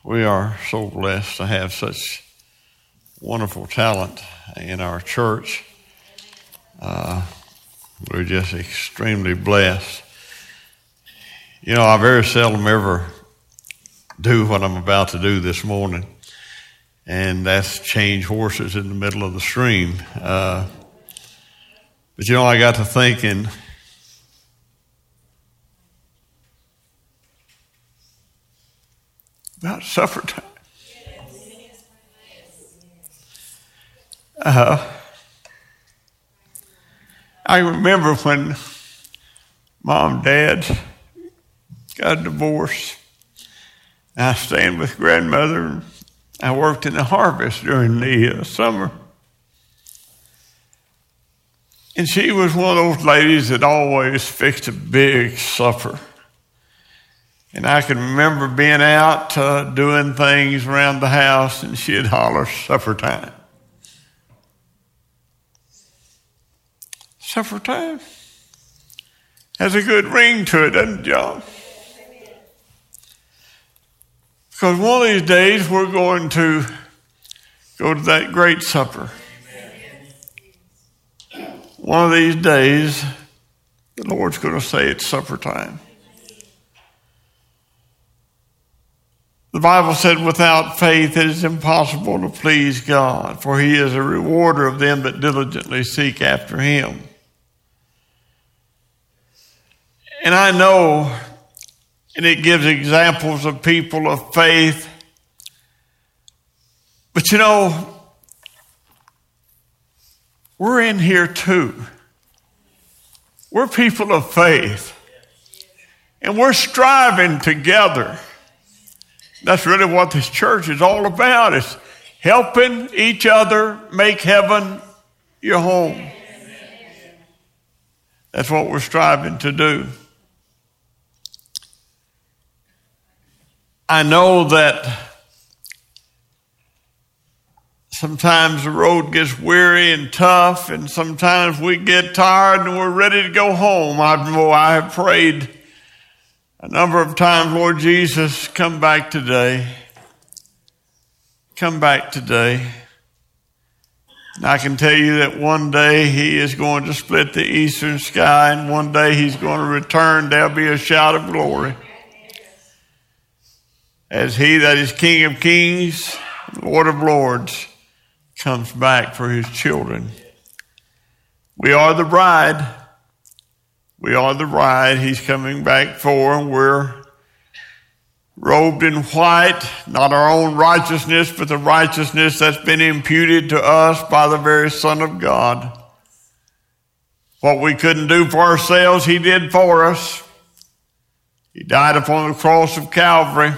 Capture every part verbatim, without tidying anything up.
We are so blessed to have such wonderful talent in our church. Uh, we're just extremely blessed. You know, I very seldom ever do what I'm about to do this morning, and that's change horses in the middle of the stream. Uh, but you know, I got to thinking, about supper time. Uh, I remember when Mom and Dad got a divorce. I stayed with grandmother. I worked in the harvest during the uh, summer. And she was one of those ladies that always fixed a big supper. And I can remember being out uh, doing things around the house, and she'd holler, supper time. Supper time has a good ring to it, doesn't it, John? Because one of these days we're going to go to that great supper. One of these days, the Lord's going to say it's supper time. The Bible said, without faith it is impossible to please God, for he is a rewarder of them that diligently seek after him. And I know, and it gives examples of people of faith, but you know, we're in here too. We're people of faith, and we're striving together. That's really what this church is all about, is helping each other make heaven your home. That's what we're striving to do. I know that sometimes the road gets weary and tough, and sometimes we get tired and we're ready to go home. I know I have prayed a number of times, Lord Jesus, come back today. Come back today. And I can tell you that one day he is going to split the eastern sky, and one day he's going to return. There'll be a shout of glory as he that is King of kings, Lord of lords, comes back for his children. We are the bride. We are the bride he's coming back for, and we're robed in white, not our own righteousness, but the righteousness that's been imputed to us by the very Son of God. What we couldn't do for ourselves, he did for us. He died upon the cross of Calvary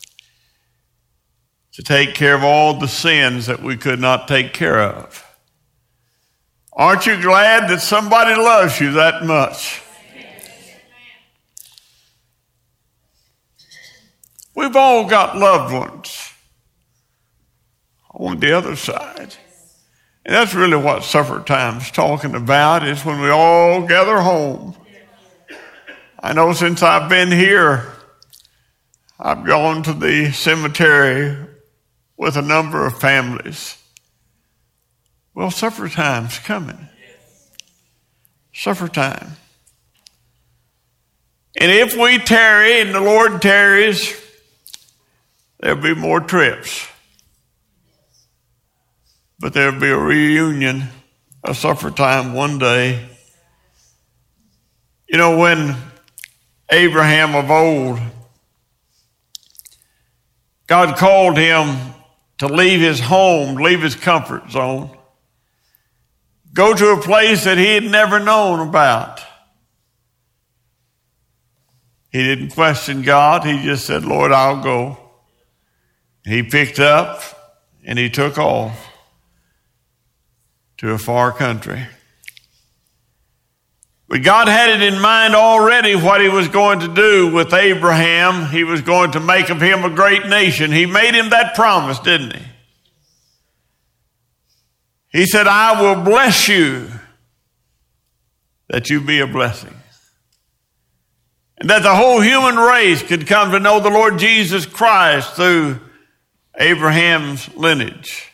to take care of all the sins that we could not take care of. Aren't you glad that somebody loves you that much? We've all got loved ones on the other side. And that's really what supper time's talking about, is when we all gather home. I know since I've been here, I've gone to the cemetery with a number of families. Well, supper time's coming. Supper time. And if we tarry and the Lord tarries, there'll be more trips. But there'll be a reunion, a supper time one day. You know, when Abraham of old, God called him to leave his home, leave his comfort zone, go to a place that he had never known about. He didn't question God. He just said, Lord, I'll go. He picked up and he took off to a far country. But God had it in mind already what he was going to do with Abraham. He was going to make of him a great nation. He made him that promise, didn't he? He said, I will bless you that you be a blessing. And that the whole human race could come to know the Lord Jesus Christ through Abraham's lineage.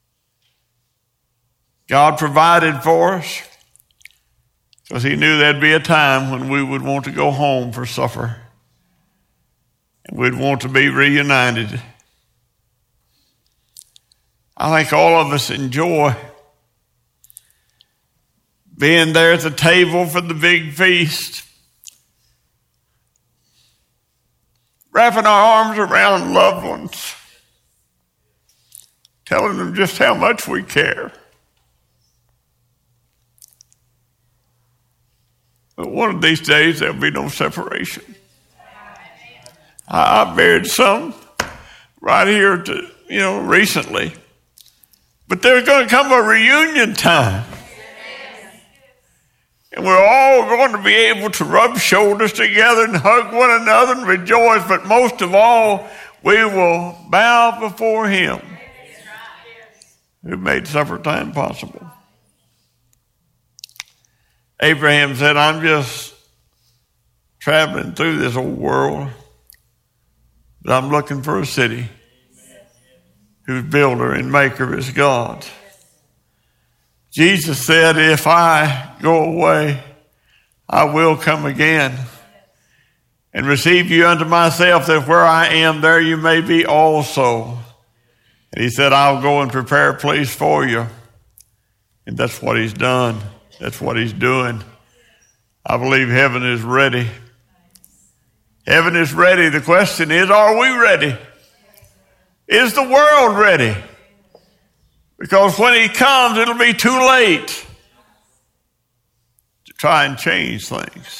God provided for us because he knew there'd be a time when we would want to go home for supper and we'd want to be reunited. I think all of us enjoy being there at the table for the big feast, wrapping our arms around loved ones, telling them just how much we care. But one of these days, there'll be no separation. I, I buried some right here, to, you know, recently. But there's going to come a reunion time. And we're all going to be able to rub shoulders together and hug one another and rejoice. But most of all, we will bow before him who made supper time possible. Abraham said, I'm just traveling through this old world, but I'm looking for a city whose builder and maker is God. Jesus said, if I go away, I will come again and receive you unto myself, that where I am, there you may be also. And he said, I'll go and prepare a place for you. And that's what he's done. That's what he's doing. I believe heaven is ready. Heaven is ready. The question is, are we ready? Is the world ready? Because when he comes, it'll be too late to try and change things.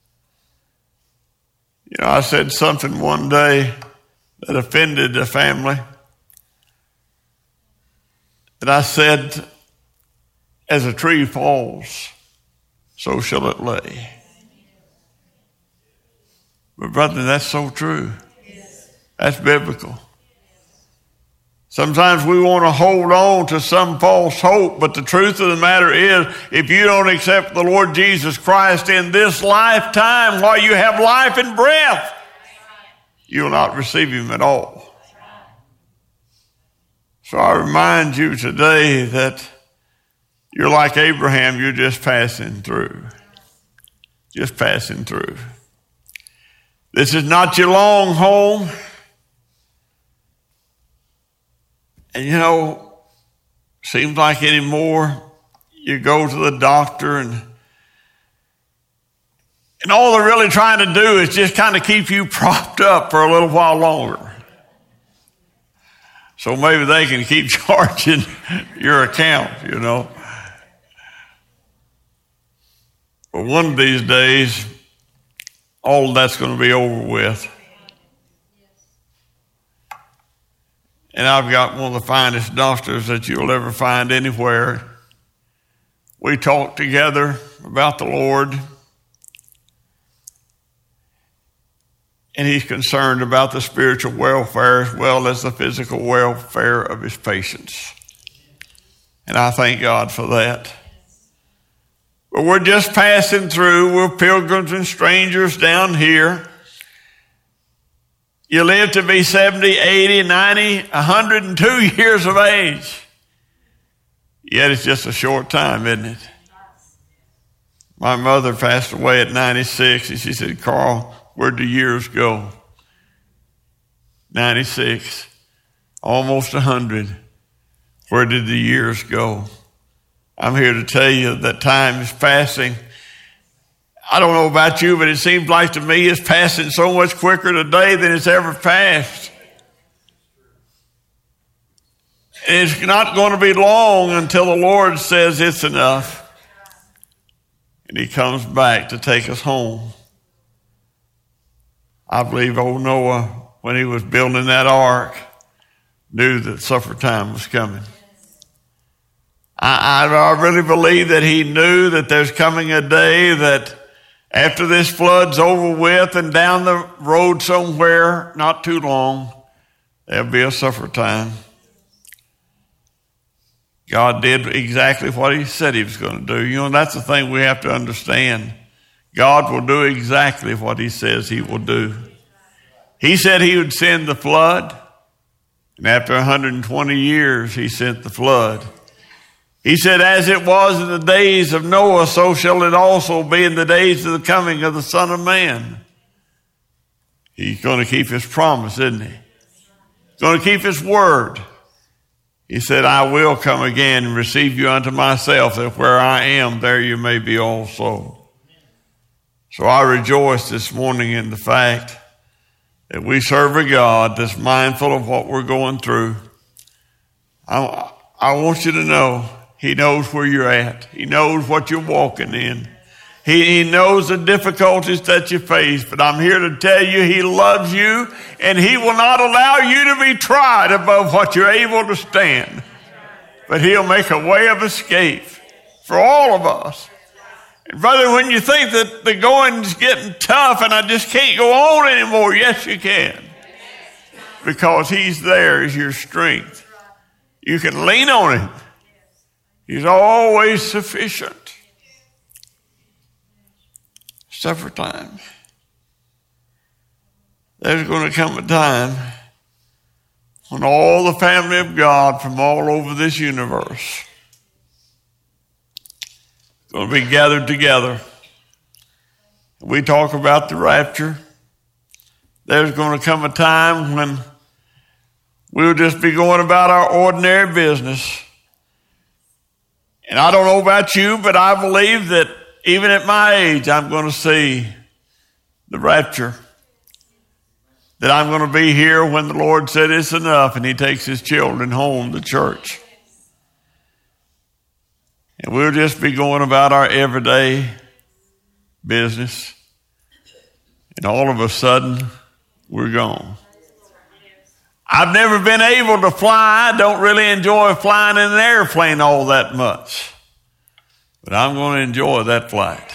You know, I said something one day that offended the family. And I said, as a tree falls, so shall it lay. But brother, that's so true. That's biblical. Sometimes we want to hold on to some false hope, but the truth of the matter is, if you don't accept the Lord Jesus Christ in this lifetime while you have life and breath, you will not receive him at all. So I remind you today that you're like Abraham, you're just passing through. Just passing through. This is not your long home. And you know, seems like anymore you go to the doctor and and all they're really trying to do is just kind of keep you propped up for a little while longer. So maybe they can keep charging your account, you know. But one of these days, all of that's going to be over with. And I've got one of the finest doctors that you'll ever find anywhere. We talk together about the Lord. And he's concerned about the spiritual welfare as well as the physical welfare of his patients. And I thank God for that. But we're just passing through. We're pilgrims and strangers down here. You live to be seventy, eighty, ninety, one hundred two years of age. Yet it's just a short time, isn't it? My mother passed away at ninety-six, and she said, Carl, where'd the years go? ninety-six, almost one hundred. Where did the years go? I'm here to tell you that time is passing. I don't know about you, but it seems like to me it's passing so much quicker today than it's ever passed. And it's not going to be long until the Lord says it's enough. And he comes back to take us home. I believe old Noah, when he was building that ark, knew that supper time was coming. I, I really believe that he knew that there's coming a day that after this flood's over with and down the road somewhere, not too long, there'll be a supper time. God did exactly what he said he was going to do. You know, that's the thing we have to understand. God will do exactly what he says he will do. He said he would send the flood. And after one hundred twenty years, he sent the flood. He said, as it was in the days of Noah, so shall it also be in the days of the coming of the Son of Man. He's going to keep his promise, isn't he? He's going to keep his word. He said, I will come again and receive you unto myself, that where I am, there you may be also. So I rejoice this morning in the fact that we serve a God that's mindful of what we're going through. I, I want you to know he knows where you're at. He knows what you're walking in. He, he knows the difficulties that you face, but I'm here to tell you he loves you and he will not allow you to be tried above what you're able to stand. But he'll make a way of escape for all of us. And brother, when you think that the going's getting tough and I just can't go on anymore, yes you can. Because he's there as your strength. You can lean on him. He's always sufficient. Supper time. There's going to come a time when all the family of God from all over this universe are going to be gathered together. We talk about the rapture. There's going to come a time when we'll just be going about our ordinary business. And I don't know about you, but I believe that even at my age, I'm going to see the rapture. That I'm going to be here when the Lord said it's enough and he takes his children home to church. And we'll just be going about our everyday business. And all of a sudden, we're gone. I've never been able to fly. I don't really enjoy flying in an airplane all that much. But I'm going to enjoy that flight.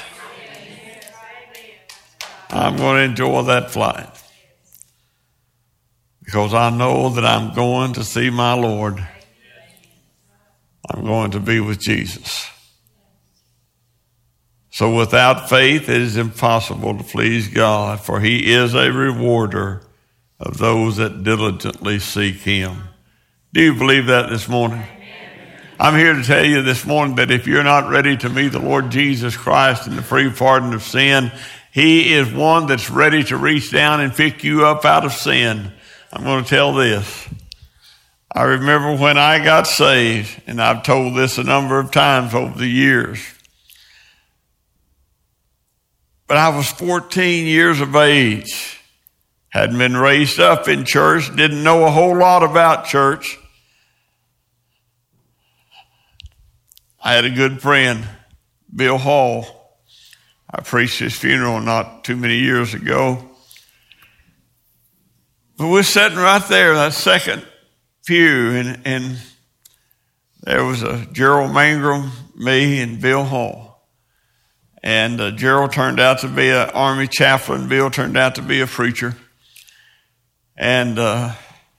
I'm going to enjoy that flight. Because I know that I'm going to see my Lord. I'm going to be with Jesus. So without faith, it is impossible to please God, for he is a rewarder of those that diligently seek him. Do you believe that this morning? I'm here to tell you this morning that if you're not ready to meet the Lord Jesus Christ in the free pardon of sin, he is one that's ready to reach down and pick you up out of sin. I'm going to tell this. I remember when I got saved, and I've told this a number of times over the years, but I was fourteen years of age, hadn't been raised up in church, didn't know a whole lot about church. I had a good friend, Bill Hall. I preached his funeral not too many years ago. But we're sitting right there, that second pew, and, and there was a Gerald Mangrum, me, and Bill Hall. And uh, Gerald turned out to be an army chaplain. Bill turned out to be a preacher. And uh,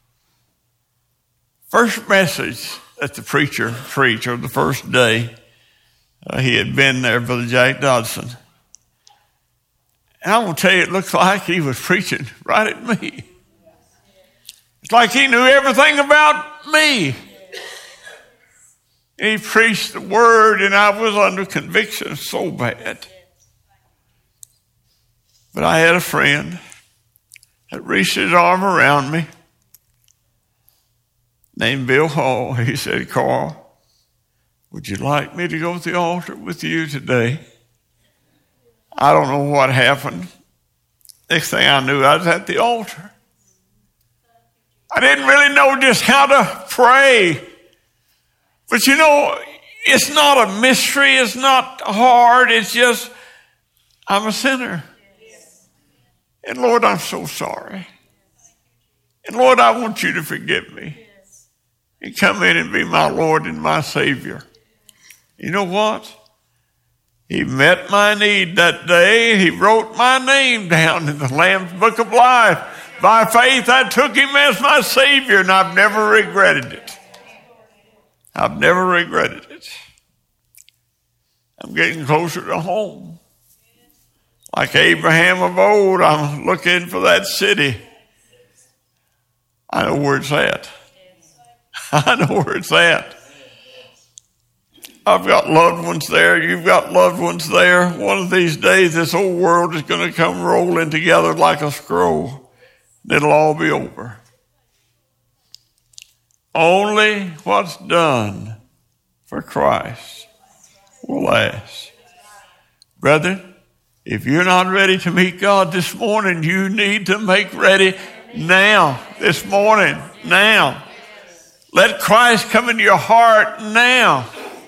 first message that the preacher preached, or the first day, uh, he had been there, Brother Jack Dodson. And I'm going to tell you, it looked like he was preaching right at me. It's like he knew everything about me. And he preached the word, and I was under conviction so bad. But I had a friend that reached his arm around me, named Bill Hall. He said, Carl, would you like me to go to the altar with you today? I don't know what happened. Next thing I knew, I was at the altar. I didn't really know just how to pray. But you know, it's not a mystery. It's not hard. It's just, I'm a sinner. And Lord, I'm so sorry. And Lord, I want you to forgive me. And come in and be my Lord and my Savior. You know what? He met my need that day. He wrote my name down in the Lamb's Book of Life. By faith, I took him as my Savior, and I've never regretted it. I've never regretted it. I'm getting closer to home. Like Abraham of old, I'm looking for that city. I know where it's at. I know where it's at. I've got loved ones there. You've got loved ones there. One of these days, this whole world is going to come rolling together like a scroll. It'll all be over. Only what's done for Christ will last. Brethren, if you're not ready to meet God this morning, you need to make ready now, this morning, now. Let Christ come into your heart now.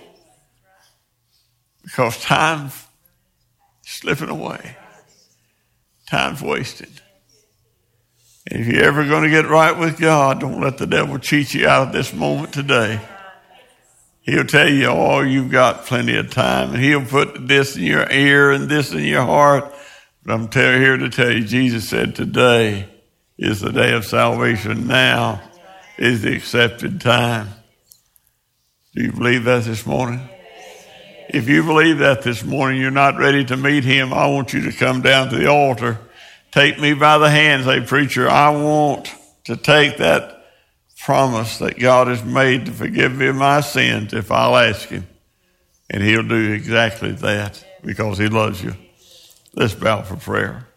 Because time's slipping away. Time's wasted. And if you're ever going to get right with God, don't let the devil cheat you out of this moment today. He'll tell you, oh, you've got plenty of time. And he'll put this in your ear and this in your heart. But I'm tell, here to tell you, Jesus said today is the day of salvation. Now is the accepted time. Do you believe that this morning? If you believe that this morning, you're not ready to meet him, I want you to come down to the altar. Take me by the hand. Say, preacher, I want to take that promise that God has made to forgive me of my sins if I'll ask him. And he'll do exactly that because he loves you. Let's bow for prayer.